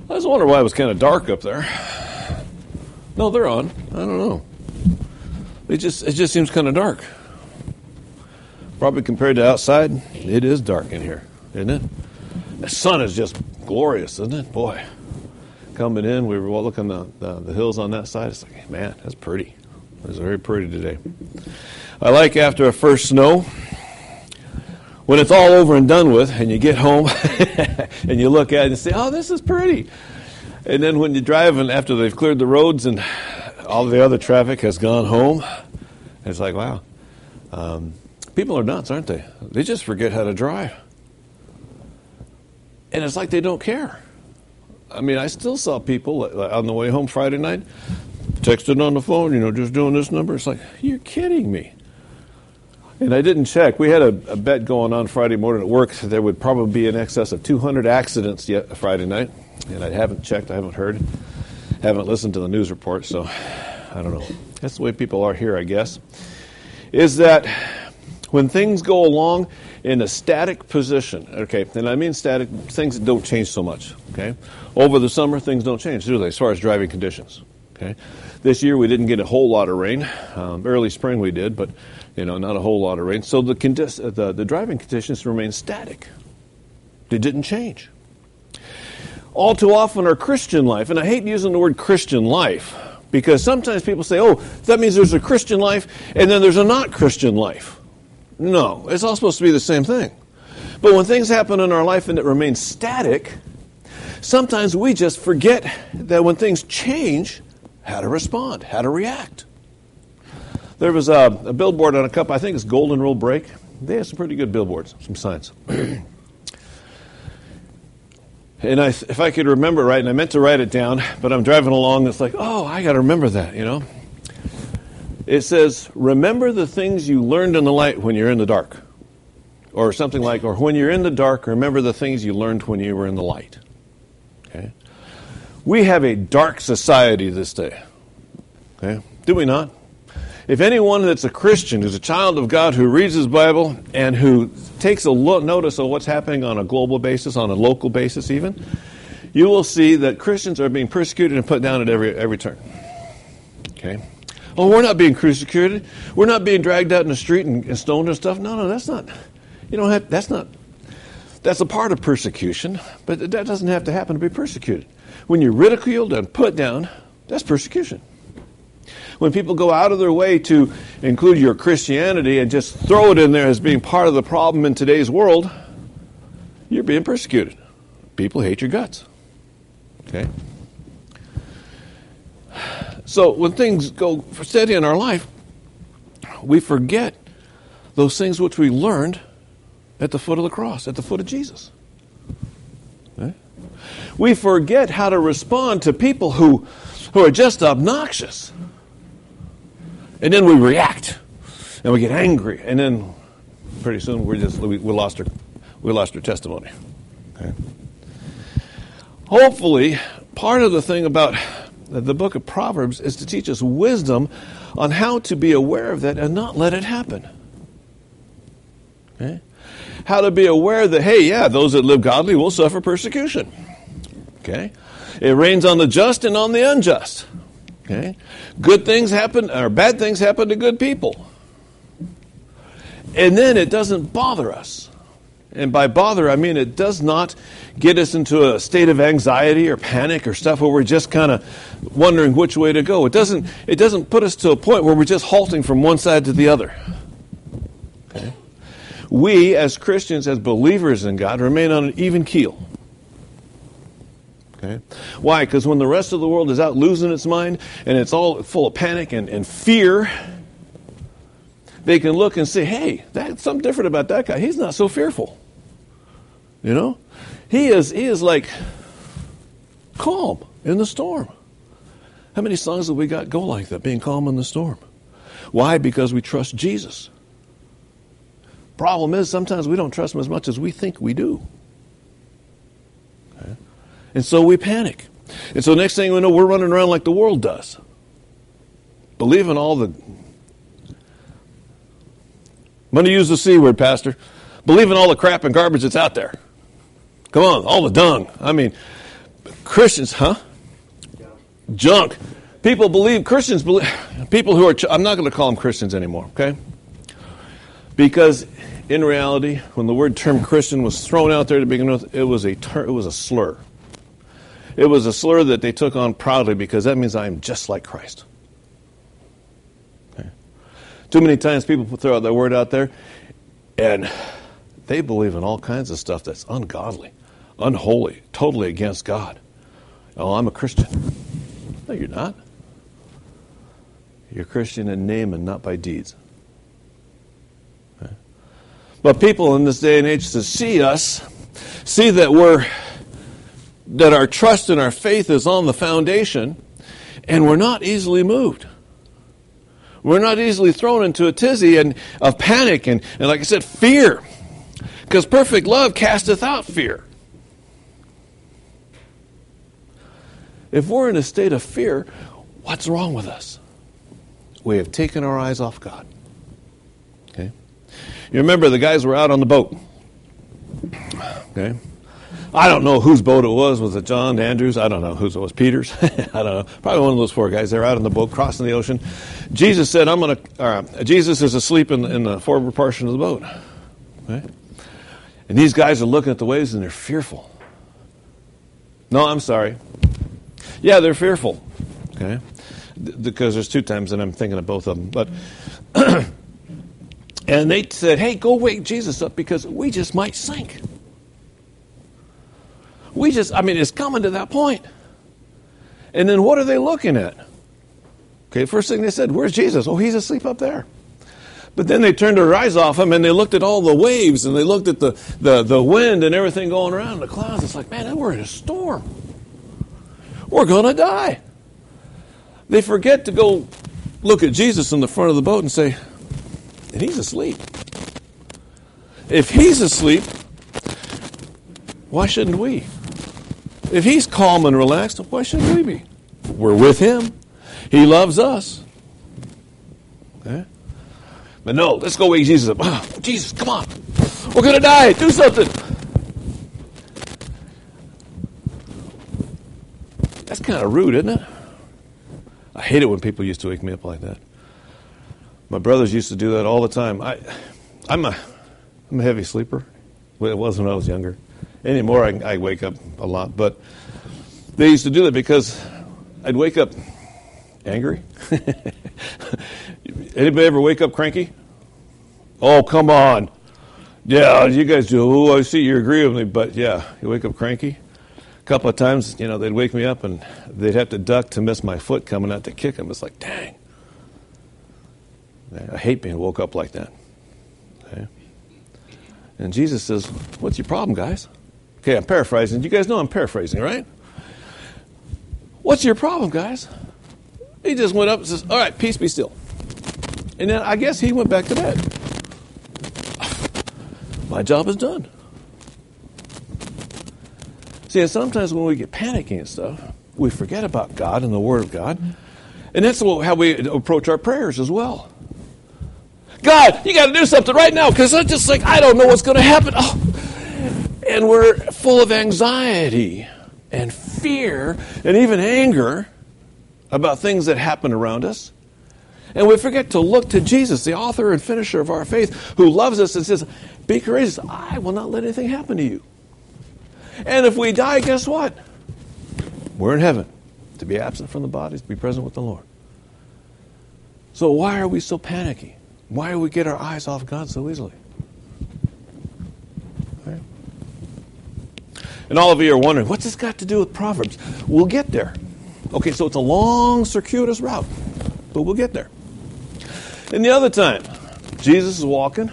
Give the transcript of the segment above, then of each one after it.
I was wondering why it was kind of dark up there. No, they're on. I don't know. It just seems kind of dark. Probably compared to outside, it is dark in here, isn't it? The sun is just glorious, isn't it? Boy, coming in, we were looking at the hills on that side. It's like, man, that's pretty. It's very pretty today. I like after a first snow, when it's all over and done with, and you get home, and you look at it and say, oh, this is pretty. And then when you're driving, after they've cleared the roads and all the other traffic has gone home, it's like, wow. People are nuts, aren't they? They just forget how to drive. And it's like they don't care. I mean, I still saw people on the way home Friday night, texted on the phone, just doing this number. It's like, you're kidding me. And I didn't check. We had a bet going on Friday morning at work. There would probably be in excess of 200 accidents yet Friday night. And I haven't checked. I haven't heard. Haven't listened to the news report. So I don't know. That's the way people are here, I guess. Is that when things go along in a static position, okay, and I mean static, things don't change so much, okay? Over the summer, things don't change, do they, as far as driving conditions, okay? This year, we didn't get a whole lot of rain. Early spring, we did, but, not a whole lot of rain. So the driving conditions remain static. They didn't change. All too often, our Christian life, and I hate using the word Christian life, because sometimes people say, oh, that means there's a Christian life, and then there's a not Christian life. No, it's all supposed to be the same thing. But when things happen in our life and it remains static, sometimes we just forget that when things change, how to respond, how to react. There was a billboard on a cup, I think it's Golden Rule Brake. They have some pretty good billboards, some signs. And if I could remember right, and I meant to write it down, but I'm driving along, and it's like, oh, I got to remember that, It says, remember the things you learned in the light when you're in the dark. Or something like, or when you're in the dark, remember the things you learned when you were in the light. Okay? We have a dark society this day. Okay? Do we not? If anyone that's a Christian, who's a child of God, who reads his Bible, and who takes a notice of what's happening on a global basis, on a local basis even, you will see that Christians are being persecuted and put down at every turn. Okay? Oh, we're not being persecuted. We're not being dragged out in the street and stoned and stuff. No, that's not. That's a part of persecution, but that doesn't have to happen to be persecuted. When you're ridiculed and put down, that's persecution. When people go out of their way to include your Christianity and just throw it in there as being part of the problem in today's world, you're being persecuted. People hate your guts. Okay? So when things go steady in our life, we forget those things which we learned at the foot of the cross, at the foot of Jesus. Okay? We forget how to respond to people who are just obnoxious. And then we react, and we get angry, and then pretty soon we lost our testimony. Okay? Hopefully, part of the thing about the book of Proverbs is to teach us wisdom on how to be aware of that and not let it happen. Okay? How to be aware that, hey, yeah, those that live godly will suffer persecution. Okay? It rains on the just and on the unjust. Okay? Good things happen, or bad things happen to good people. And then it doesn't bother us. And by bother, I mean it does not get us into a state of anxiety or panic or stuff where we're just kind of wondering which way to go. It doesn't put us to a point where we're just halting from one side to the other. Okay? We, as Christians, as believers in God, remain on an even keel. Okay? Why? Because when the rest of the world is out losing its mind and it's all full of panic and fear, they can look and say, hey, that's something different about that guy. He's not so fearful. He is like calm in the storm. How many songs have we got go like that, being calm in the storm? Why? Because we trust Jesus. Problem is, sometimes we don't trust him as much as we think we do. Okay? And so we panic. And so next thing we know, we're running around like the world does. Believing all the... I'm going to use the C word, Pastor. Believing all the crap and garbage that's out there. Come on, all the dung. I mean, Christians, Junk. People believe, Christians believe, people who are, I'm not going to call them Christians anymore, okay? Because in reality, when the word term Christian was thrown out there to begin with, it was a slur. It was a slur that they took on proudly because that means I am just like Christ. Okay? Too many times people throw out that word out there and they believe in all kinds of stuff that's ungodly, unholy, totally against God. Oh, I'm a Christian. No, you're not. You're a Christian in name and not by deeds. Okay? But people in this day and age to see us, see that our trust and our faith is on the foundation, and we're not easily moved. We're not easily thrown into a tizzy of panic and like I said, fear. Because perfect love casteth out fear. If we're in a state of fear, what's wrong with us? We have taken our eyes off God. Okay? You remember the guys were out on the boat. Okay? I don't know whose boat it was. Was it John, Andrews? I don't know whose it was. Peter's? I don't know. Probably one of those four guys. They're out on the boat crossing the ocean. Jesus said, Jesus is asleep in the forward portion of the boat. Okay? And these guys are looking at the waves and they're fearful. No, I'm sorry. Yeah, they're fearful. Okay? Because there's two times that I'm thinking of both of them. But and they said, hey, go wake Jesus up because we just might sink. It's coming to that point. And then what are they looking at? Okay, first thing they said, where's Jesus? Oh, he's asleep up there. But then they turned their eyes off him and they looked at all the waves and they looked at the wind and everything going around the clouds. It's like, man, we're in a storm. We're going to die. They forget to go look at Jesus in the front of the boat and say, and he's asleep. If he's asleep, why shouldn't we? If he's calm and relaxed, why shouldn't we be? We're with him. He loves us. Okay? But no, let's go wake Jesus up. Oh, Jesus, come on. We're going to die. Do something. That's kind of rude, isn't it? I hate it when people used to wake me up like that. My brothers used to do that all the time. I'm a heavy sleeper. Well, it was when I was younger. Anymore, I wake up a lot. But they used to do that because I'd wake up angry. Anybody ever wake up cranky? Oh, come on. Yeah, you guys do. Oh, I see you agree with me. But yeah, you wake up cranky. A couple of times, they'd wake me up and they'd have to duck to miss my foot coming out to kick them. It's like, dang. I hate being woke up like that. Okay? And Jesus says, what's your problem, guys? Okay, I'm paraphrasing. You guys know I'm paraphrasing, right? What's your problem, guys? He just went up and says, all right, peace be still. And then I guess he went back to bed. My job is done. See, and sometimes when we get panicky and stuff, we forget about God and the Word of God. And that's how we approach our prayers as well. God, you got to do something right now because I'm just like, I don't know what's going to happen. Oh. And we're full of anxiety and fear and even anger about things that happen around us. And we forget to look to Jesus, the author and finisher of our faith, who loves us and says, be courageous. I will not let anything happen to you. And if we die, guess what? We're in heaven. To be absent from the body, to be present with the Lord. So why are we so panicky? Why do we get our eyes off God so easily? Okay. And all of you are wondering, what's this got to do with Proverbs? We'll get there. Okay, so it's a long, circuitous route, but we'll get there. And the other time, Jesus is walking,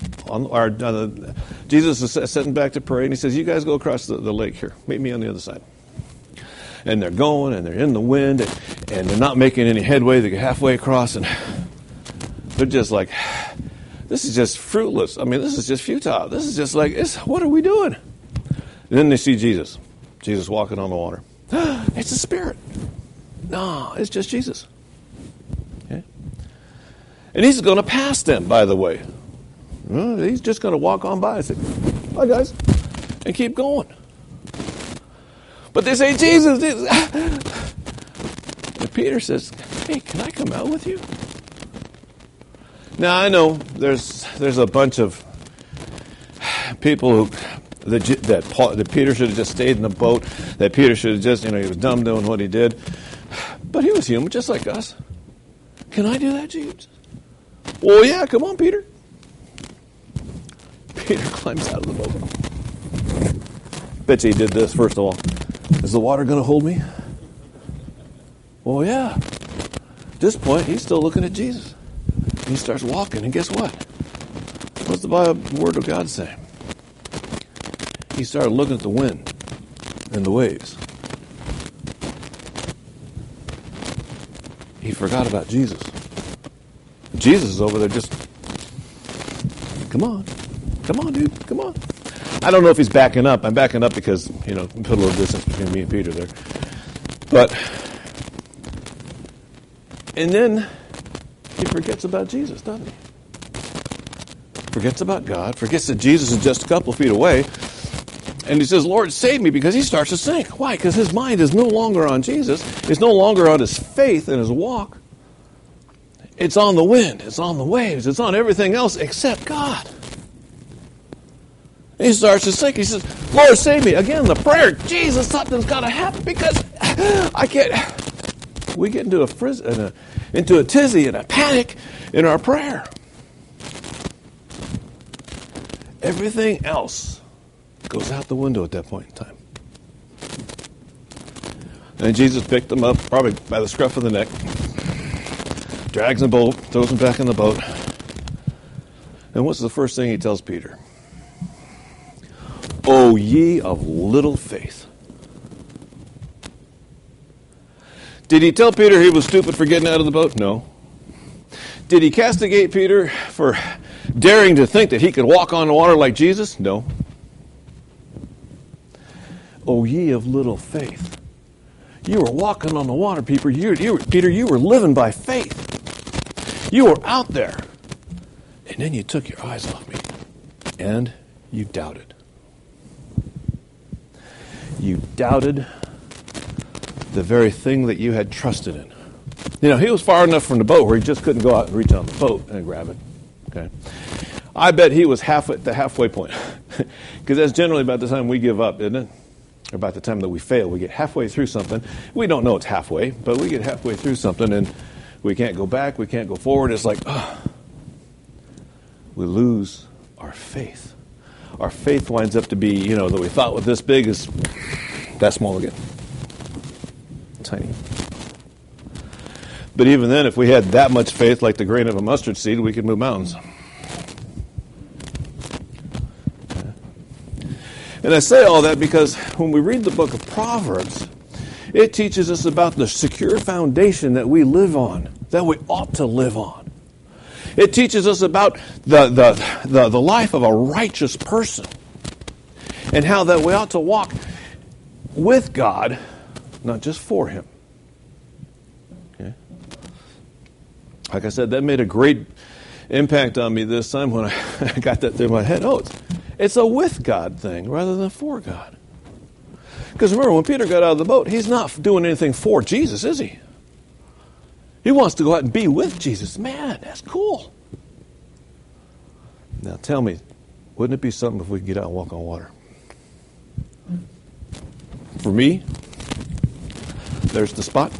Jesus is sitting back to pray, and he says, you guys go across the lake here. Meet me on the other side. And they're going, and they're in the wind, and they're not making any headway. They get halfway across, and they're just like, this is just fruitless. I mean, this is just futile. This is just like, what are we doing? And then they see Jesus walking on the water. It's a spirit. No, it's just Jesus. Okay? And he's going to pass them, by the way. He's just going to walk on by and say, bye, guys, and keep going. But But they say, Jesus. And Peter says, hey, can I come out with you? Now, I know there's a bunch of people that Peter should have just stayed in the boat, that Peter should have just, he was dumb doing what he did. But he was human, just like us. Can I do that, Jesus? Well, yeah, come on, Peter. Peter climbs out of the boat. Bet you he did this, first of all. Is the water going to hold me? Well, yeah. At this point, he's still looking at Jesus. He starts walking, and guess what? What's the Word of God say? He started looking at the wind and the waves. He forgot about Jesus. Jesus is over there just, come on, dude, come on. I don't know if he's backing up. I'm backing up because, put a little distance between me and Peter there. But, and then he forgets about Jesus, doesn't he? Forgets about God, forgets that Jesus is just a couple of feet away. And he says, Lord, save me, because he starts to sink. Why? Because his mind is no longer on Jesus. It's no longer on his faith and his walk. It's on the wind. It's on the waves. It's on everything else except God. And he starts to sink. He says, Lord, save me. Again, the prayer, Jesus, something's got to happen because I can't. We get into a tizzy and a panic in our prayer. Everything else goes out the window at that point in time. And Jesus picked him up, probably by the scruff of the neck, drags him boat, throws him back in the boat. And what's the first thing he tells Peter? O ye of little faith. Did he tell Peter he was stupid for getting out of the boat? No. Did he castigate Peter for daring to think that he could walk on the water like Jesus? No. O ye of little faith. You were walking on the water, Peter. Peter, you were living by faith. You were out there. And then you took your eyes off me. And you doubted. You doubted the very thing that you had trusted in. He was far enough from the boat where he just couldn't go out and reach on the boat and grab it. Okay, I bet he was at the halfway point. Because that's generally about the time we give up, isn't it? Or about the time that we fail. We get halfway through something. We don't know it's halfway, but we get halfway through something and we can't go back, we can't go forward. It's like, we lose our faith. Our faith winds up to be, that we thought was this big is that small again. Tiny. But even then, if we had that much faith, like the grain of a mustard seed, we could move mountains. And I say all that because when we read the book of Proverbs, it teaches us about the secure foundation that we live on, that we ought to live on. It teaches us about the life of a righteous person and how that we ought to walk with God, not just for Him. Okay? Like I said, that made a great impact on me this time when I got that through my head. It's a with God thing rather than for God. Because remember, when Peter got out of the boat, he's not doing anything for Jesus, is he? He wants to go out and be with Jesus. Man, that's cool. Now tell me, wouldn't it be something if we could get out and walk on water? For me, there's the spot.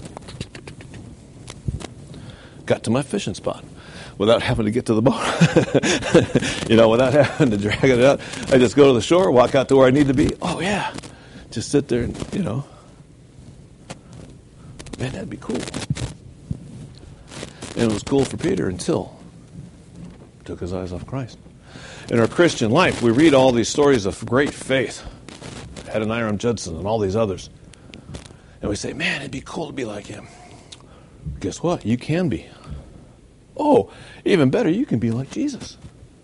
Got to my fishing spot without having to get to the boat. Without having to drag it out. I just go to the shore, walk out to where I need to be. Oh, yeah. Just sit there and, Man, that'd be cool. And it was cool for Peter until he took his eyes off Christ. In our Christian life, we read all these stories of great faith. Adoniram Judson and all these others. And we say, man, it'd be cool to be like him. Guess what? You can be. Oh, even better, you can be like Jesus.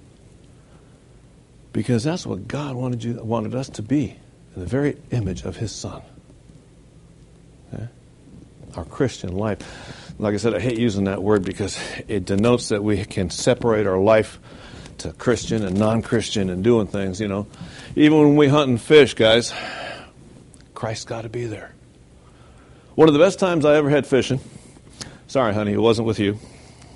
Because that's what God wanted us to be, in the very image of His Son. Okay? Our Christian life. Like I said, I hate using that word because it denotes that we can separate our life to Christian and non-Christian and doing things, Even when we hunt and fish, guys, Christ's got to be there. One of the best times I ever had fishing, sorry, honey, it wasn't with you,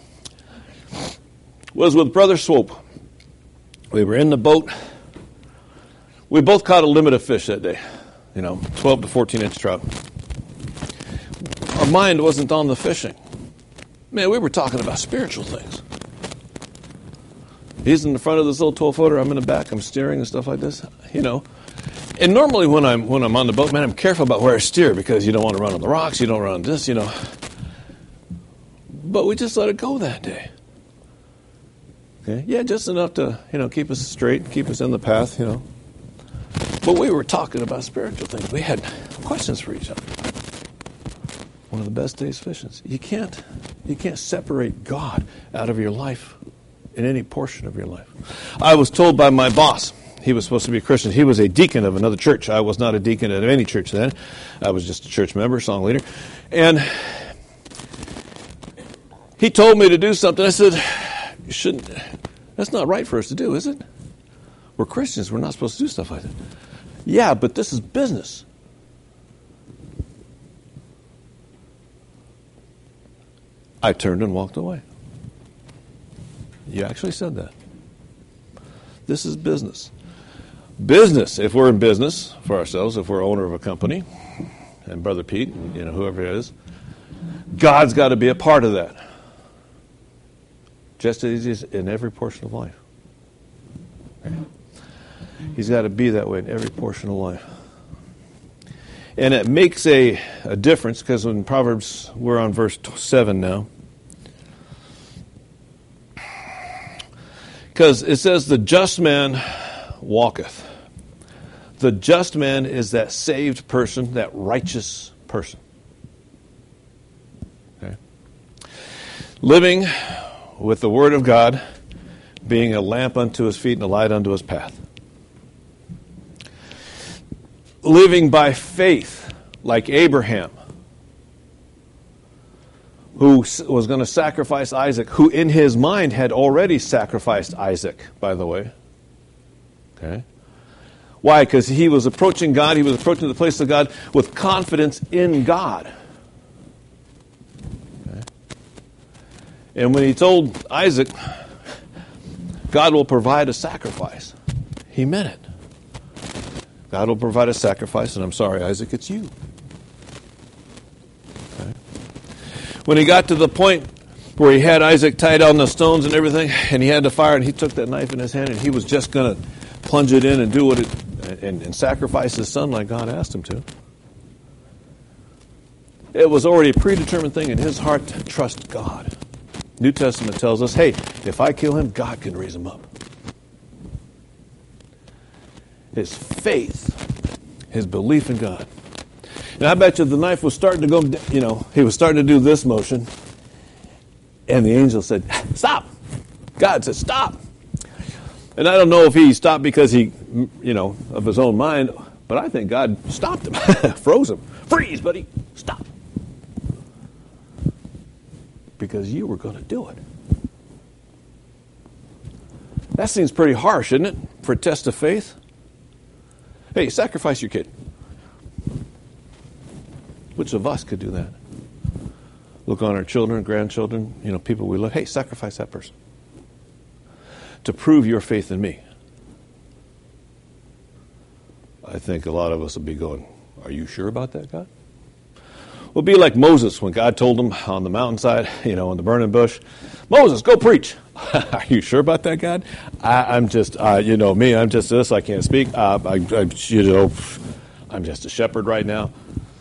was with Brother Swope. We were in the boat. We both caught a limit of fish that day, 12 to 14-inch trout. Our mind wasn't on the fishing. Man, we were talking about spiritual things. He's in the front of this little 12-footer. I'm in the back. I'm steering and stuff like this, And normally when I'm on the boat, man, I'm careful about where I steer because you don't want to run on the rocks. You don't run on this, But we just let it go that day. Okay? Yeah, just enough to, keep us straight, keep us in the path, But we were talking about spiritual things. We had questions for each other. One of the best days fishing. You can't separate God out of your life in any portion of your life. I was told by my boss, he was supposed to be a Christian. He was a deacon of another church. I was not a deacon of any church then. I was just a church member, song leader. And he told me to do something. I said, you shouldn't. That's not right for us to do, is it? We're Christians. We're not supposed to do stuff like that. Yeah, but this is business. I turned and walked away. You actually said that. This is business. Business, if we're in business for ourselves, if we're owner of a company, and Brother Pete, and whoever it is, God's got to be a part of that. Just as he is in every portion of life. Okay? He's got to be that way in every portion of life. And it makes a difference because in Proverbs, we're on verse 7 now. Because it says, the just man walketh. The just man is that saved person, that righteous person. Okay? Living with the Word of God being a lamp unto his feet and a light unto his path. Living by faith, like Abraham, who was going to sacrifice Isaac, who in his mind had already sacrificed Isaac, by the way. Okay? Why? Because he was approaching God, he was approaching the place of God with confidence in God. Okay? And when he told Isaac, God will provide a sacrifice, he meant it. God will provide a sacrifice, and I'm sorry, Isaac, it's you. Okay. When he got to the point where he had Isaac tied on the stones and everything, and he had to fire, and he took that knife in his hand, and he was just going to plunge it in and do and sacrifice his son like God asked him to. It was already a predetermined thing in his heart to trust God. New Testament tells us, hey, if I kill him, God can raise him up. His faith, his belief in God. And I bet you the knife was starting to go, he was starting to do this motion. And the angel said, stop. God said, stop. And I don't know if he stopped because he, of his own mind, but I think God stopped him, froze him. Freeze, buddy, stop. Because you were going to do it. That seems pretty harsh, isn't it, for a test of faith? Hey, sacrifice your kid. Which of us could do that? Look on our children, grandchildren, people we love. Hey, sacrifice that person. To prove your faith in me. I think a lot of us will be going, are you sure about that, God? We'll be like Moses when God told him on the mountainside, in the burning bush, Moses, go preach. Are you sure about that, God? I'm just, me, I'm just this, I can't speak. I'm just a shepherd right now.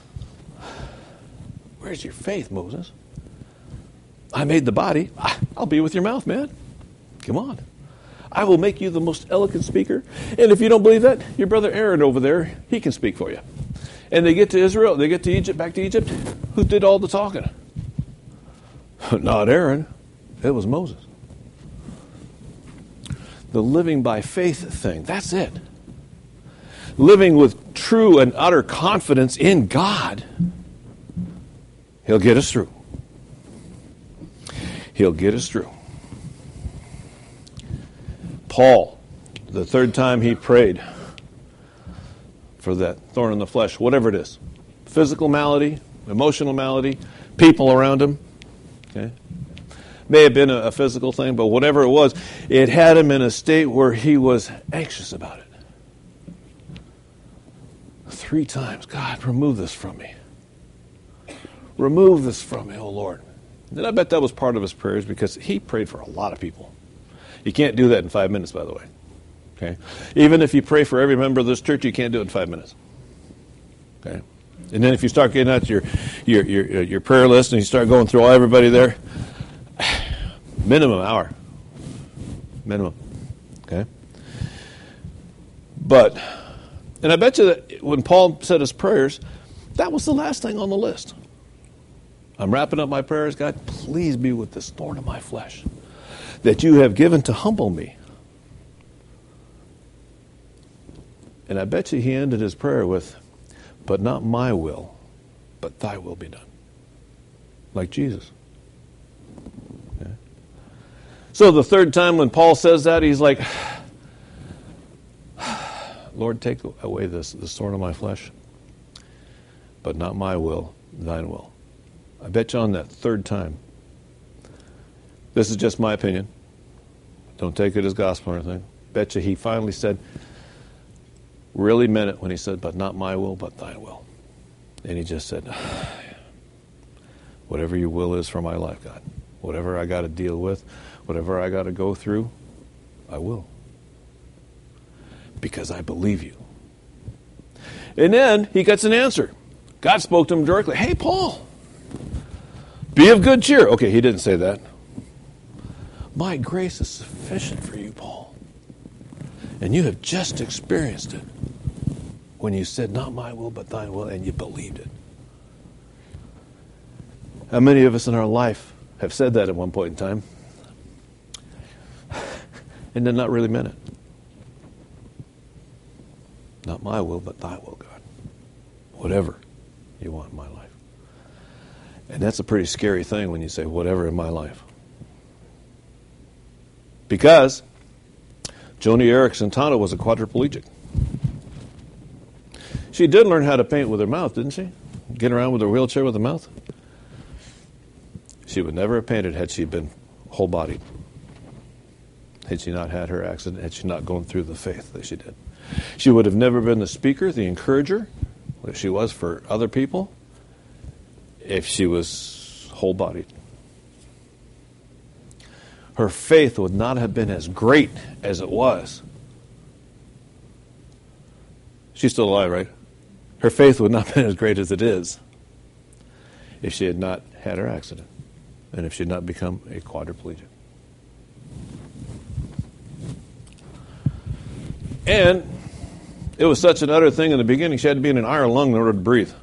Where's your faith, Moses? I made the body. I'll be with your mouth, man. Come on. I will make you the most eloquent speaker. And if you don't believe that, your brother Aaron over there, he can speak for you. And they get to Israel, they get to Egypt, back to Egypt. Who did all the talking? Not Aaron. It was Moses. The living by faith thing, that's it. Living with true and utter confidence in God. He'll get us through. He'll get us through. Paul, the third time he prayed for that thorn in the flesh, whatever it is. Physical malady, emotional malady, people around him. Okay? May have been a physical thing, but whatever it was, it had him in a state where he was anxious about it. 3 times, God, remove this from me. Remove this from me, oh Lord. And I bet that was part of his prayers because he prayed for a lot of people. You can't do that in 5 minutes, by the way. Okay? Even if you pray for every member of this church, you can't do it in 5 minutes. Okay? And then if you start getting out your prayer list and you start going through everybody there, minimum hour. Minimum. Okay? But, and I bet you that when Paul said his prayers, that was the last thing on the list. I'm wrapping up my prayers. God, please be with this thorn in my flesh that you have given to humble me. And I bet you he ended his prayer with, but not my will, but thy will be done. Like Jesus. Okay. So the third time when Paul says that, he's like, Lord, take away this thorn in my flesh, but not my will, thine will. I bet you on that third time, this is just my opinion, don't take it as gospel or anything, bet you he finally said, really meant it when he said, but not my will, but thy will. And he just said, whatever your will is for my life, God, whatever I got to deal with, whatever I got to go through, I will. Because I believe you. And then he gets an answer. God spoke to him directly. Hey, Paul, be of good cheer. Okay, he didn't say that. My grace is sufficient for you, Paul. And you have just experienced it when you said, not my will, but thine will, and you believed it. How many of us in our life have said that at one point in time and then not really meant it? Not my will, but thy will, God. Whatever you want in my life. And that's a pretty scary thing when you say, whatever in my life. Because Joni Eareckson Tada was a quadriplegic. She did learn how to paint with her mouth, didn't she? Get around with her wheelchair with her mouth. She would never have painted had she been whole-bodied. Had she not had her accident, had she not gone through the faith that she did. She would have never been the speaker, the encourager, that she was for other people, if she was whole-bodied. Her faith would not have been as great as it was. She's still alive, right? Her faith would not have been as great as it is if she had not had her accident and if she had not become a quadriplegic. And it was such an utter thing in the beginning, she had to be in an iron lung in order to breathe. You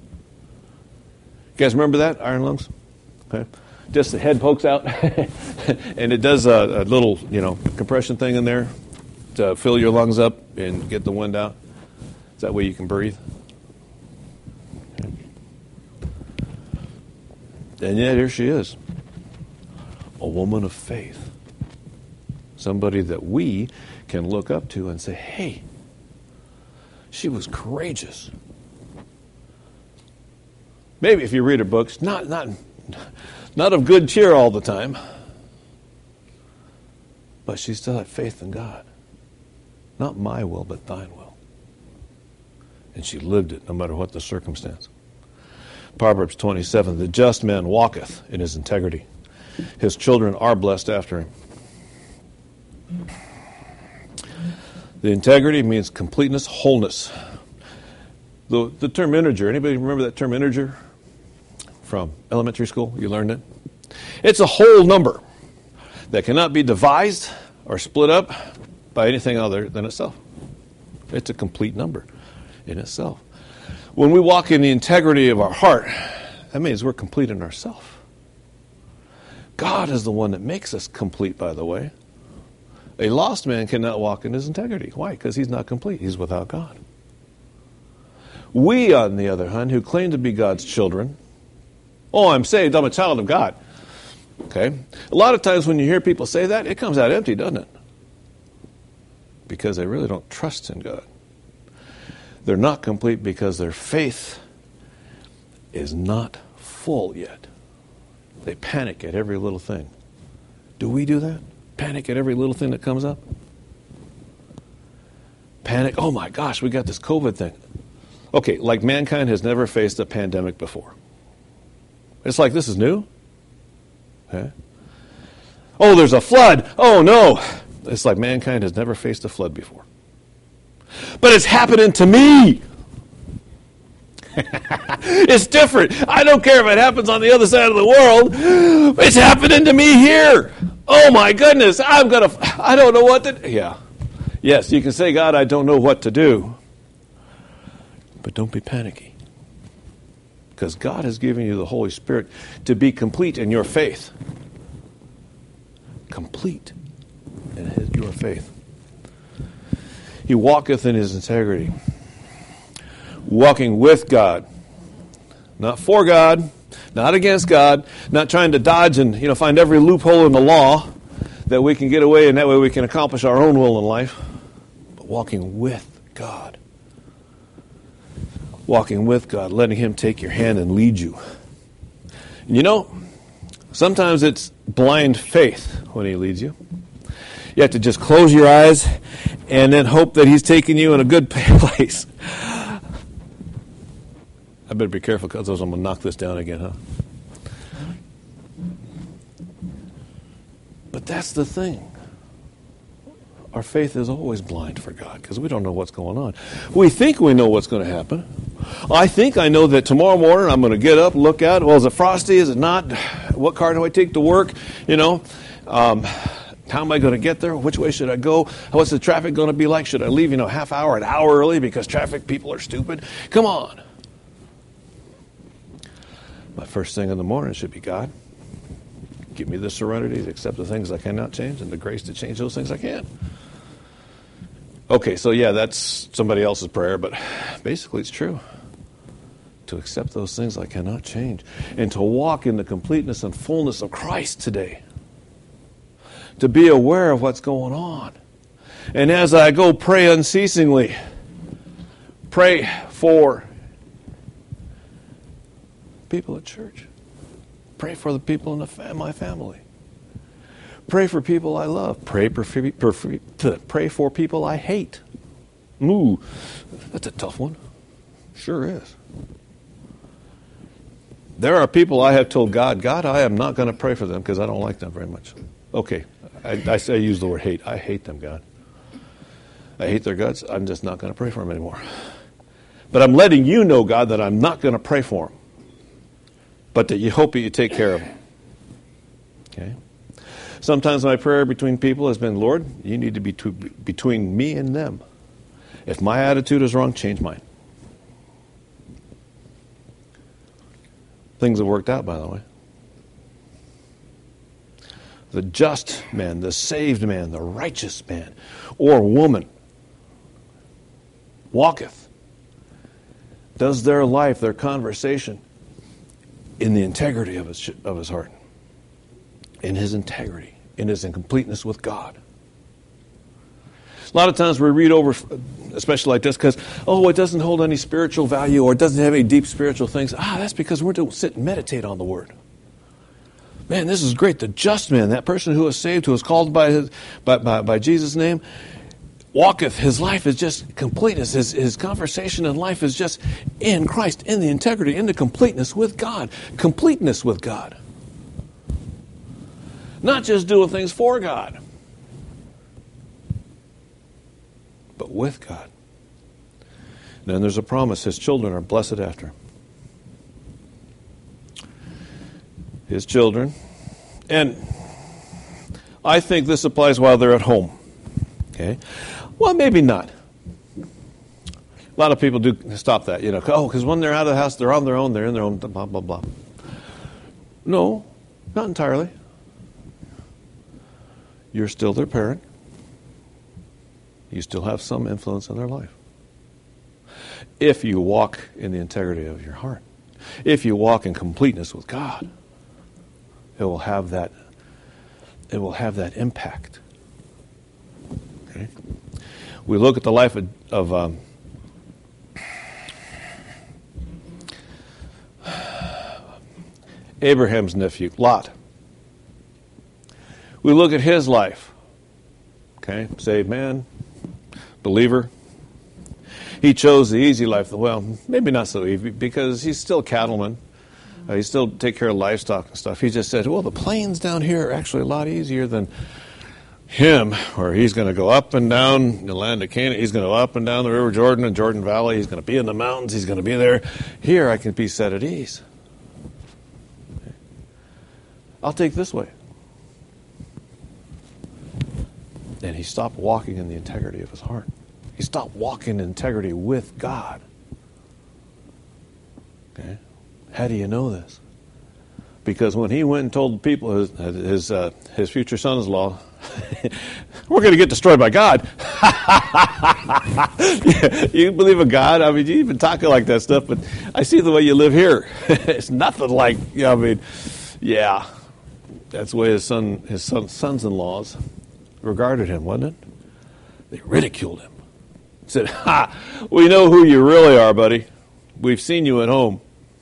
guys remember that? Iron lungs? Okay. Just the head pokes out and it does a little, compression thing in there to fill your lungs up and get the wind out. So that way you can breathe. Okay. And yet here she is. A woman of faith. Somebody that we can look up to and say, hey, she was courageous. Maybe if you read her books, not of good cheer all the time, but she still had faith in God. Not my will, but thine will. And she lived it no matter what the circumstance. Proverbs 27, the just man walketh in his integrity. His children are blessed after him. The integrity means completeness, wholeness. The term integer, anybody remember that term integer from elementary school? You learned it? It's a whole number that cannot be devised or split up by anything other than itself. It's a complete number in itself. When we walk in the integrity of our heart, that means we're complete in ourselves. God is the one that makes us complete, by the way. A lost man cannot walk in his integrity. Why? Because he's not complete. He's without God. We, on the other hand, who claim to be God's children, oh, I'm saved, I'm a child of God. Okay? A lot of times when you hear people say that, it comes out empty, doesn't it? Because they really don't trust in God. They're not complete because their faith is not full yet. They panic at every little thing. Do we do that? Panic at every little thing that comes up? Panic, oh my gosh, we got this COVID thing. Okay, like mankind has never faced a pandemic before. It's like, this is new? Okay. Oh, there's a flood. Oh no. It's like mankind has never faced a flood before. But it's happening to me. It's different. I don't care if it happens on the other side of the world. It's happening to me here. Oh my goodness. I don't know what to. Yeah. Yes, you can say, God, I don't know what to do. But don't be panicky. Because God has given you the Holy Spirit to be complete in your faith. Complete in your faith. He walketh in his integrity. Walking with God. Not for God. Not against God. Not trying to dodge and find every loophole in the law that we can get away, and that way we can accomplish our own will in life. But walking with God. Walking with God. Letting him take your hand and lead you. Sometimes it's blind faith when he leads you. You have to just close your eyes and then hope that he's taking you in a good place. I better be careful because I'm going to knock this down again, huh? But that's the thing. Our faith is always blind for God because we don't know what's going on. We think we know what's going to happen. I think I know that tomorrow morning I'm going to get up, look out. Well, is it frosty? Is it not? What car do I take to work? How am I going to get there? Which way should I go? What's the traffic going to be like? Should I leave, half hour, an hour early because traffic people are stupid? Come on. My first thing in the morning should be, God, give me the serenity to accept the things I cannot change and the grace to change those things I can. Okay, so yeah, that's somebody else's prayer, but basically it's true. To accept those things I cannot change and to walk in the completeness and fullness of Christ today. To be aware of what's going on. And as I go, pray unceasingly. Pray for people at church. Pray for the people in my family. Pray for people I love. Pray for people I hate. Ooh, that's a tough one. Sure is. There are people I have told God, I am not going to pray for them because I don't like them very much. Okay, I use the word hate. I hate them, God. I hate their guts. I'm just not going to pray for them anymore. But I'm letting you know, God, that I'm not going to pray for them. But that you hope that you take care of them. Okay? Sometimes my prayer between people has been, Lord, you need to be between me and them. If my attitude is wrong, change mine. Things have worked out, by the way. The just man, the saved man, the righteous man or woman walketh, does their life, their conversation in the integrity of his heart, in his integrity, in his incompleteness with God. A lot of times we read over, especially like this, because, it doesn't hold any spiritual value or it doesn't have any deep spiritual things. That's because we're to sit and meditate on the Word. Man, this is great. The just man, that person who is saved, who is called by Jesus' name, walketh. His life is just complete. His conversation in life is just in Christ, in the integrity, in the completeness with God. Completeness with God. Not just doing things for God, but with God. And then there's a promise. His children are blessed after. His children. And I think this applies while they're at home. Okay? Well, maybe not. A lot of people do stop that, because when they're out of the house, they're on their own, they're in their own, blah, blah, blah. No, not entirely. You're still their parent. You still have some influence in their life. If you walk in the integrity of your heart, if you walk in completeness with God, it will have that impact. Okay? We look at the life of Abraham's nephew, Lot. We look at his life. Okay, saved man, believer. He chose the easy life. Well, maybe not so easy, because he's still a cattleman. He still take care of livestock and stuff. He just said, well, the plains down here are actually a lot easier than him, where he's going to go up and down the land of Canaan. He's going to go up and down the River Jordan and Jordan Valley. He's going to be in the mountains. He's going to be there. Here, I can be set at ease. I'll take this way. And he stopped walking in the integrity of his heart. He stopped walking in integrity with God. Okay? How do you know this? Because when he went and told the people, his future son-in-law, we're going to get destroyed by God. You believe in God? I mean, you've been talking like that stuff, but I see the way you live here. It's nothing like, yeah. That's the way his sons-in-laws regarded him, wasn't it? They ridiculed him. Said, we know who you really are, buddy. We've seen you at home.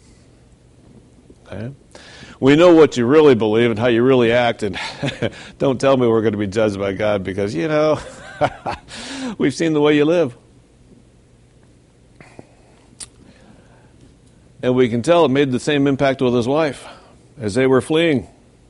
Okay? We know what you really believe and how you really act, and don't tell me we're going to be judged by God because, we've seen the way you live. And we can tell it made the same impact with his wife as they were fleeing.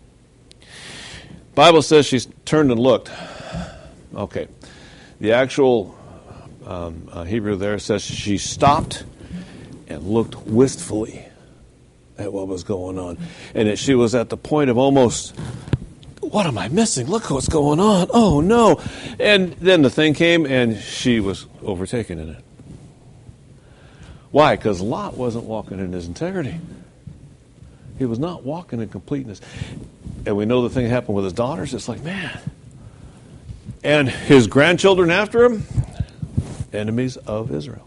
Bible says she turned and looked. Okay. The actual Hebrew there says she stopped and looked wistfully at what was going on. And that she was at the point of almost, what am I missing? Look what's going on. Oh, no. And then the thing came, and she was overtaken in it. Why? Because Lot wasn't walking in his integrity. He was not walking in completeness. And we know the thing happened with his daughters. It's like, man. And his grandchildren after him, enemies of Israel.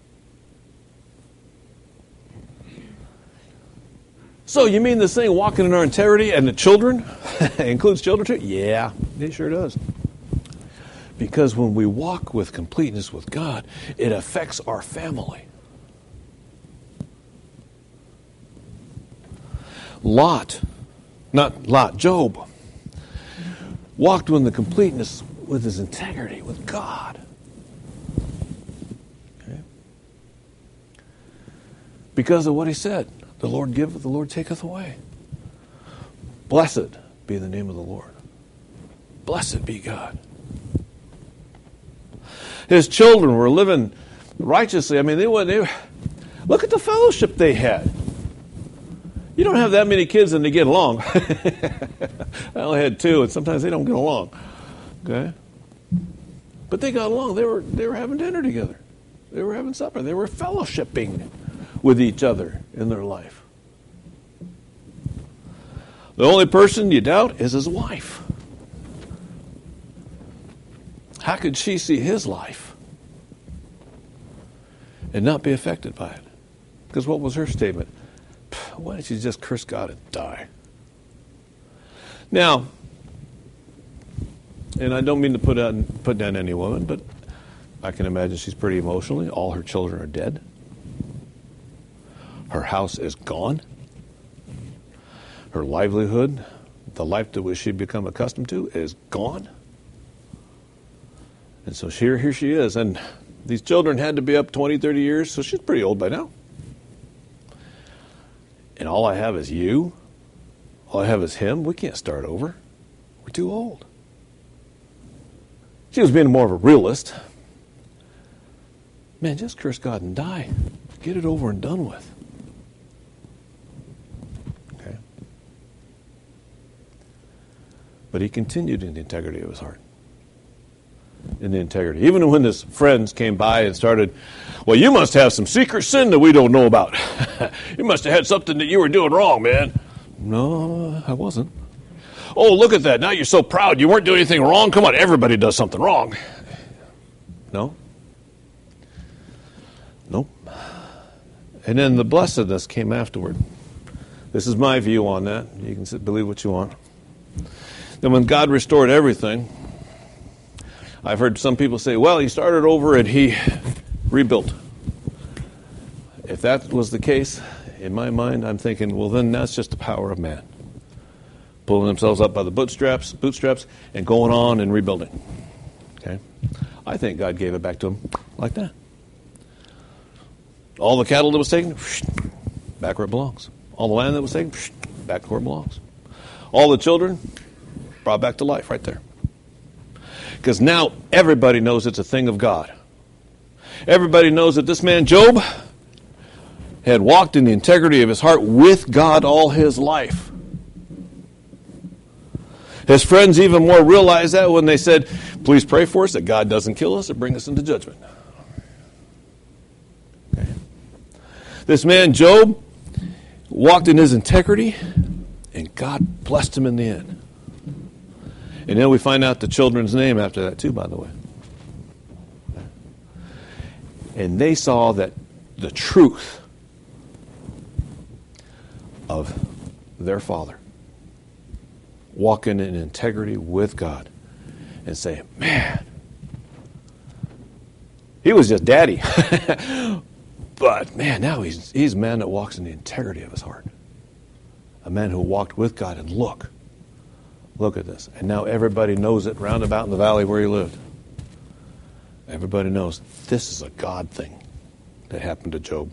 So you mean this thing walking in our integrity and the children includes children too? Yeah, it sure does. Because when we walk with completeness with God, it affects our family. Job walked with the completeness with his integrity with God. Okay? Because of what he said. The Lord giveth, the Lord taketh away. Blessed be the name of the Lord. Blessed be God. His children were living righteously. I mean, they look at the fellowship they had. You don't have that many kids and they get along. I only had 2, and sometimes they don't get along. Okay? But they got along. They were having dinner together. They were having supper. They were fellowshipping with each other in their life. The only person you doubt is his wife. How could she see his life and not be affected by it? Because what was her statement? Why don't you just curse God and die? Now, and I don't mean to put down any woman, but I can imagine she's pretty emotionally. All her children are dead. Her house is gone. Her livelihood, the life to which she'd become accustomed to, is gone. And so here she is. And these children had to be up 20, 30 years, so she's pretty old by now. And all I have is you. All I have is him. We can't start over. We're too old. She was being more of a realist. Man, just curse God and die. Get it over and done with. Okay. But he continued in the integrity of his heart. In the integrity. Even when his friends came by and started, well, you must have some secret sin that we don't know about. You must have had something that you were doing wrong, man. No, I wasn't. Oh, look at that. Now you're so proud. You weren't doing anything wrong. Come on, everybody does something wrong. No. Nope. And then the blessedness came afterward. This is my view on that. You can believe what you want. Then when God restored everything, I've heard some people say, well, he started over and he rebuilt. If that was the case, in my mind, I'm thinking, well, then that's just the power of man. Pulling themselves up by the bootstraps, and going on and rebuilding. Okay? I think God gave it back to them like that. All the cattle that was taken, back where it belongs. All the land that was taken, back where it belongs. All the children, brought back to life right there. Because now everybody knows it's a thing of God. Everybody knows that this man, Job, had walked in the integrity of his heart with God all his life. His friends even more realized that when they said, please pray for us that God doesn't kill us or bring us into judgment. Okay. This man, Job, walked in his integrity, and God blessed him in the end. And then we find out the children's name after that too, by the way. And they saw that the truth of their father walking in integrity with God and saying, man, he was just daddy. But man, now he's a man that walks in the integrity of his heart. A man who walked with God, and look at this. And now everybody knows it round about in the valley where he lived. Everybody knows this is a God thing that happened to Job.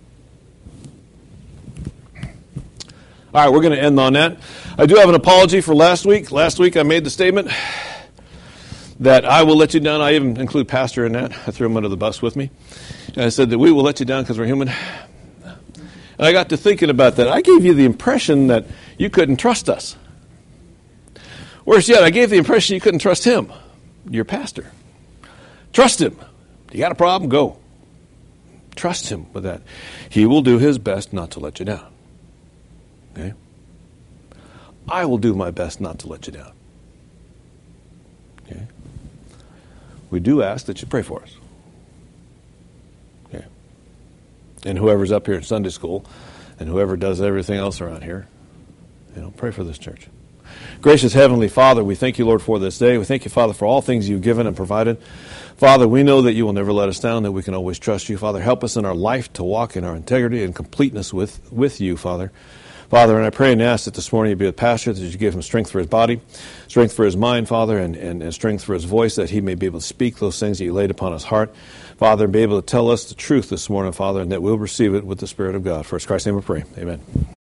All right, we're going to end on that. I do have an apology for last week. Last week I made the statement that I will let you down. I even include Pastor in that. I threw him under the bus with me. And I said that we will let you down because we're human. And I got to thinking about that. I gave you the impression that you couldn't trust us. Worse yet, I gave the impression you couldn't trust him, your pastor. Trust him. You got a problem? Go. Trust him with that. He will do his best not to let you down. Okay? I will do my best not to let you down. Okay? We do ask that you pray for us. Okay? And whoever's up here in Sunday school and whoever does everything else around here, pray for this church. Gracious Heavenly Father, we thank you, Lord, for this day. We thank you, Father, for all things you've given and provided. Father, we know that you will never let us down, that we can always trust you. Father, help us in our life to walk in our integrity and completeness with you, Father. Father, and I pray and ask that this morning you be with Pastor, that you give him strength for his body, strength for his mind, Father, and strength for his voice, that he may be able to speak those things that you laid upon his heart. Father, and be able to tell us the truth this morning, Father, and that we'll receive it with the Spirit of God. For Christ's name we pray. Amen.